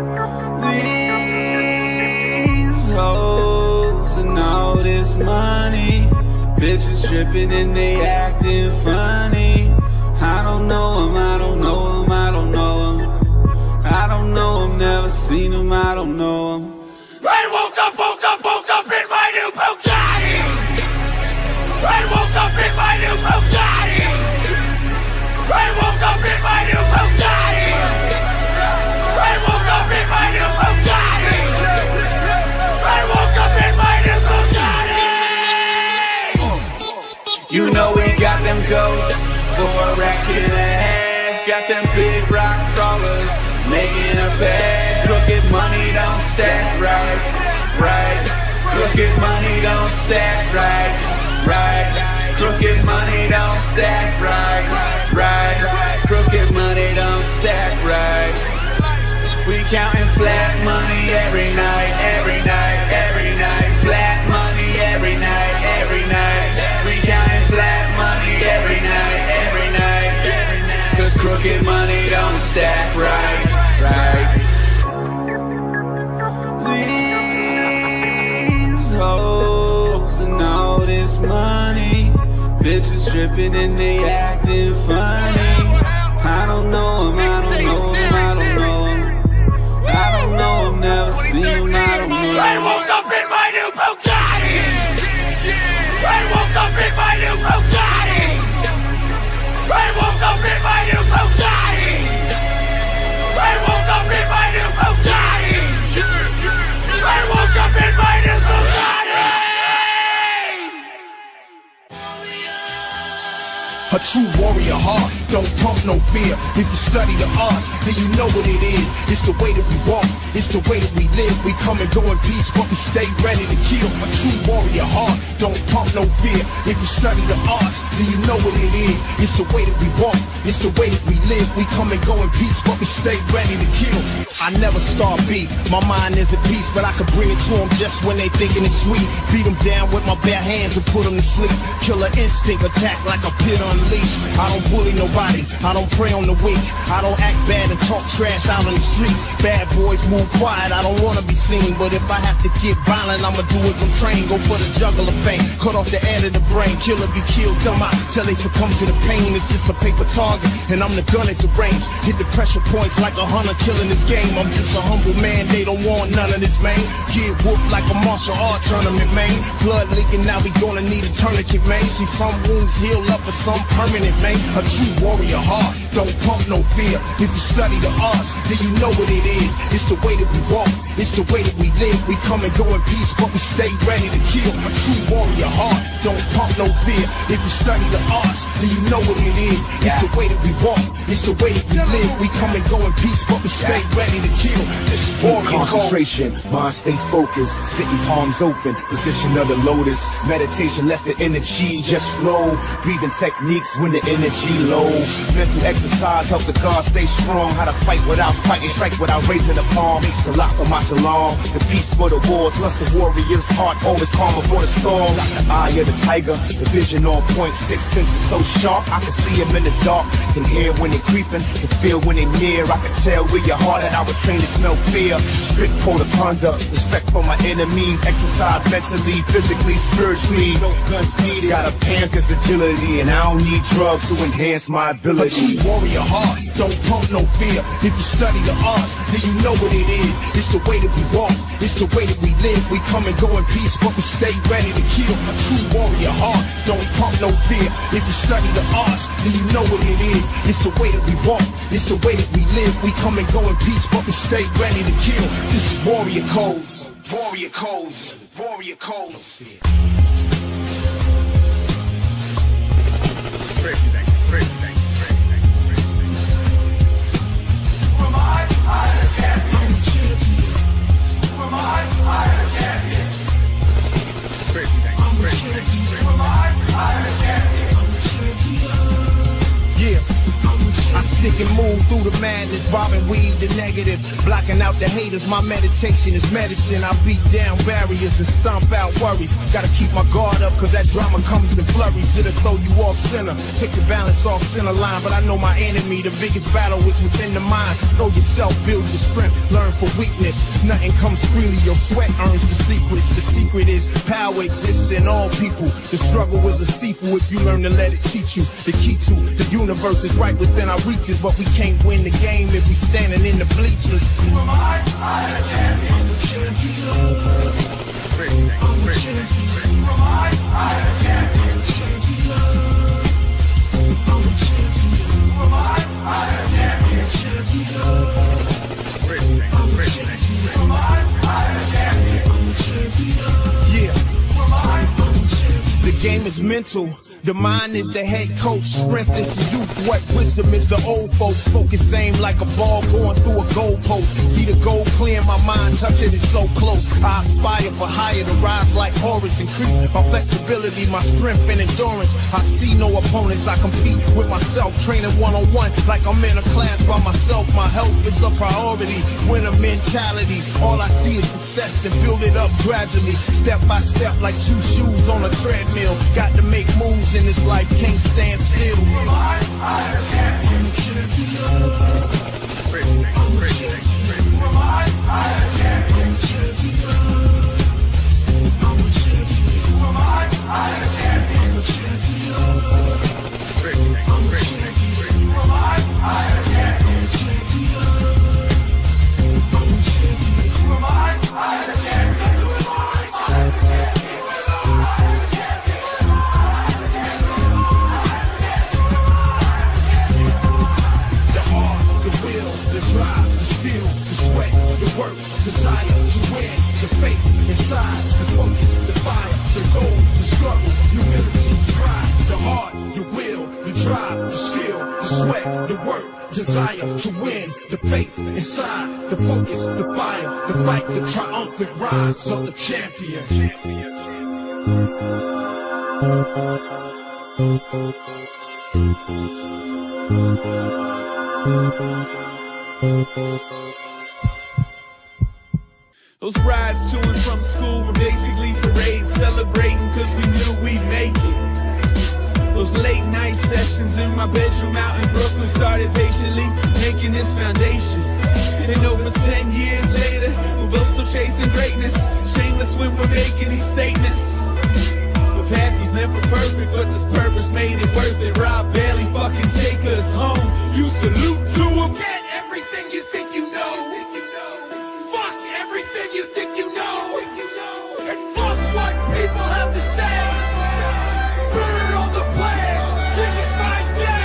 These hoes and all this money, bitches tripping and they acting funny. I don't know them, I don't know them, I don't know them. I don't know them, never seen them, I don't know them. I woke up in my new Bugatti. I woke up in my new Bugatti. I woke up in my new Bugatti. I woke up in my new Bugatti. I woke up in my new Bugatti. You know we got them ghosts for a rack and a half. Got them big rock crawlers making a bag. Crooked money don't stack right. Crooked money don't stack right. Crooked money don't stack right. Crooked money don't stack right. We counting flat money every night. Flat money every night. We counting flat money every night. Cause crooked money don't stack right. These hoes and all this money, bitches tripping and they acting funny. I don't know them, I don't know them, I don't know them. I don't know them, never seen them, I don't know them. I woke up in my new Bugatti. I woke up in my new Bugatti. I woke up in my new Bugatti. I woke up in my new Bugatti. I woke up in my new Bugatti. A true warrior heart, don't pump no fear. If you study the arts, then you know what it is. It's the way that we walk, it's the way that we live. We come and go in peace, but we stay ready to kill. A true warrior heart, don't pump no fear. If you study the arts, then you know what it is. It's the way that we walk, it's the way that we live. We come and go in peace, but we stay ready to kill. I never start beef, my mind is at peace, but I can bring it to them just when they thinking it's sweet. Beat them down with my bare hands and put them to sleep. Killer instinct, attack like a pit unleashed. I don't bully nobody, I don't prey on the weak. I don't act bad and talk trash out on the streets. Bad boys move quiet, I don't wanna be seen, but if I have to get violent, I'ma do as I'm trained. Go for the juggler fame, cut off the end of the brain. Killer be killed, tell my till they succumb to the pain. It's just a paper target, and I'm the gun at the range. Hit the pressure points like a hunter killing this game. I'm just a humble man, they don't want none of this, man. Get whooped like a martial art tournament, man. Blood leaking, now we gonna need a tourniquet, man. See some wounds heal up and some permanent, man. A true warrior heart, don't pump no fear. If you study the arts, then you know what it is. It's the way that we walk, it's the way that we live. We come and go in peace, but we stay ready to kill. A true warrior heart, don't pump no fear. If you study the arts, then you know what it is. It's the way that we walk, it's the way that we live. We come and go in peace, but we stay ready to kill. Deep concentration, mind stay focused, sitting palms open, position of the lotus. Meditation, lets the energy just flow. Breathing techniques when the energy low. Mental exercise help the guard stay strong. How to fight without fighting, strike without raising the palm. Makes a lot for my salon. The peace for the wars, plus the warrior's heart always calm before the storm. The eye of the tiger, the vision on point. Six senses so sharp, I can see him in the dark. Can hear when they're creeping, can feel when they're near. I can tell where your heart at. I was trained to smell fear. Strict code of conduct, respect for my enemies. Exercise mentally, physically, spiritually. No guns needed. Got a panther's agility, and I don't need drugs to enhance my ability. A true warrior heart, don't pump no fear. If you study the arts, then you know what it is. It's the way that we walk, it's the way that we live. We come and go in peace, but we stay ready to kill. A true warrior heart, don't pump no fear. If you study the arts, then you know what it is. It's the way that we walk, it's the way that we live. We come and go in peace, but we stay ready to kill. This is warrior codes. Warrior codes. Warrior codes. I stick and move through the madness, bob and weave the negative, blocking out the haters. My meditation is medicine. I beat down barriers and stomp out worries. Gotta keep my guard up, cause that drama comes in flurries. It'll throw you off center, take your balance off center line. But I know my enemy, the biggest battle is within the mind. Know yourself, build your strength, learn for weakness. Nothing comes freely, your sweat earns the secrets. The secret is power exists in all people. The struggle is a sequel if you learn to let it teach you. The key to the universe is right within our reaches, but we can't win the game if we standing in the bleachers. Who am I? I'm a champion. I'm a champion. I'm a champion. Who am I? I'm a champion. I'm a champion. Who am I? I'm a champion. I'm a champion. Who am I? I'm a champion. I'm a champion. Yeah. Who am I? I'm a champion. The game is mental. The mind is the head coach, strength is the youth, what wisdom is the old folks. Focus aim like a ball going through a goalpost. See the goal clear, my mind touch it, it's so close. I aspire for higher, to rise like Horus. Increase my flexibility, my strength and endurance. I see no opponents, I compete with myself. Training one-on-one like I'm in a class by myself. My health is a priority, winner mentality. All I see is success and build it up gradually. Step by step like two shoes on a treadmill. Got to make moves in this life, can't stand still. I'm a champion. I'm a champion. I'm a champion. I'm a champion. I'm a champion. Who am I? I'm a champion. I'm a champion. I'm a champion. Who am I? I'm a champion. I'm a champion. Who am I? I'm a champion. Work, desire to win, the faith inside, the focus, the fire, the goal, the struggle, humility, pride, the heart, the will, the drive, the skill, the sweat, the work, desire to win, the faith inside, the focus, the fire, the fight, the triumphant rise of the champion. Those rides to and from school were basically parades, celebrating cause we knew we'd make it. Those late night sessions in my bedroom out in Brooklyn started patiently making this foundation. And over 10 years later, we're both still chasing greatness, shameless when we're making these statements. The path was never perfect, but this purpose made it worth it. Rob Bailey fucking take us home. You salute to him. Get everything you think you know. Fuck everything you think you know. And fuck what people have to say. Burn all the plans. This is my day.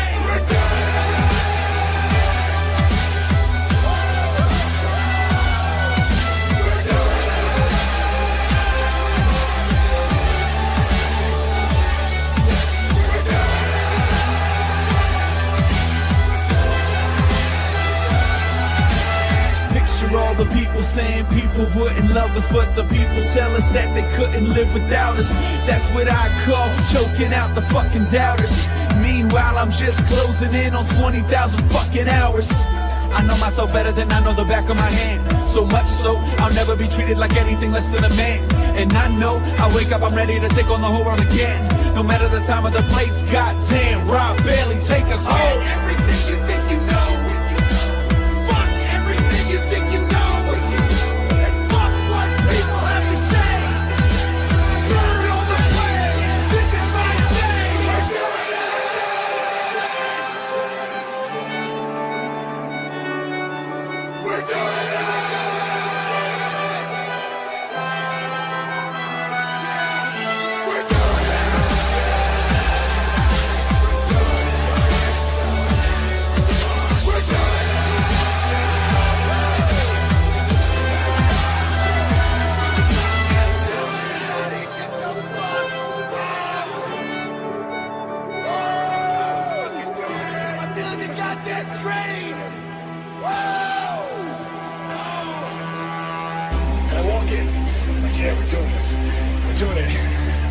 All the people saying people wouldn't love us, but the people tell us that they couldn't live without us. That's what I call choking out the fucking doubters. Meanwhile, I'm just closing in on 20,000 fucking hours. I know myself better than I know the back of my hand. So much so, I'll never be treated like anything less than a man. And I know, I wake up, I'm ready to take on the whole world again. No matter the time or the place, goddamn, Rob Bailey, take us home. Everything you think you know. Fuck everything you think you know. And fuck what people have to say. Burn all the plans. This is my day. Yeah, we're doing this. We're doing it.